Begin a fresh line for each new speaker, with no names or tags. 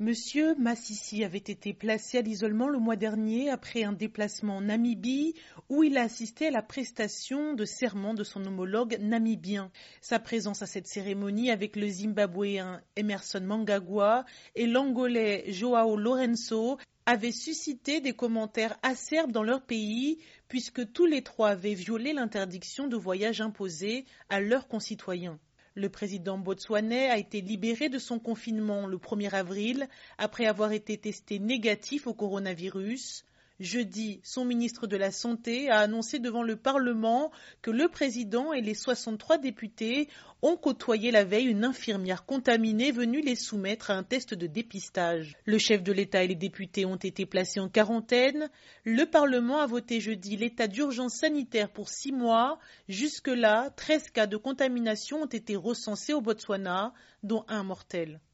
Monsieur Massissi avait été placé à l'isolement le mois dernier après un déplacement en Namibie où il a assisté à la prestation de serment de son homologue namibien. Sa présence à cette cérémonie avec le Zimbabwéen Emerson Mnangagwa et l'Angolais João Lourenço avait suscité des commentaires acerbes dans leur pays puisque tous les trois avaient violé l'interdiction de voyage imposée à leurs concitoyens. Le président botswanais a été libéré de son confinement le 1er avril après avoir été testé négatif au coronavirus. Jeudi, son ministre de la Santé a annoncé devant le Parlement que le président et les 63 députés ont côtoyé la veille une infirmière contaminée venue les soumettre à un test de dépistage. Le chef de l'État et les députés ont été placés en quarantaine. Le Parlement a voté jeudi l'état d'urgence sanitaire pour 6 mois. Jusque-là, 13 cas de contamination ont été recensés au Botswana, dont un mortel.